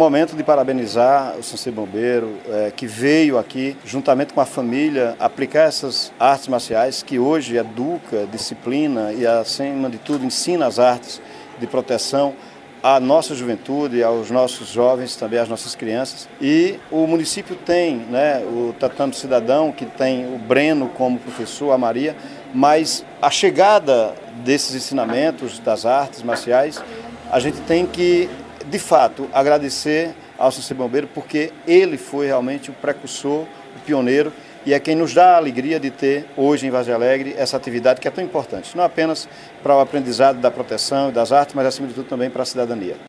momento de parabenizar o São Cid Bombeiro, que veio aqui, juntamente com a família, aplicar essas artes marciais, que hoje educa, disciplina e, acima de tudo, ensina as artes de proteção à nossa juventude, aos nossos jovens, também às nossas crianças. E o município tem, né, o Tatame Cidadão, que tem o Breno como professor, a Maria, mas a chegada desses ensinamentos das artes marciais, a gente tem que, de fato, agradecer ao São Cid Bombeiro, porque ele foi realmente o precursor, o pioneiro, e é quem nos dá a alegria de ter hoje em Vargem Alegre essa atividade que é tão importante, não apenas para o aprendizado da proteção e das artes, mas acima de tudo também para a cidadania.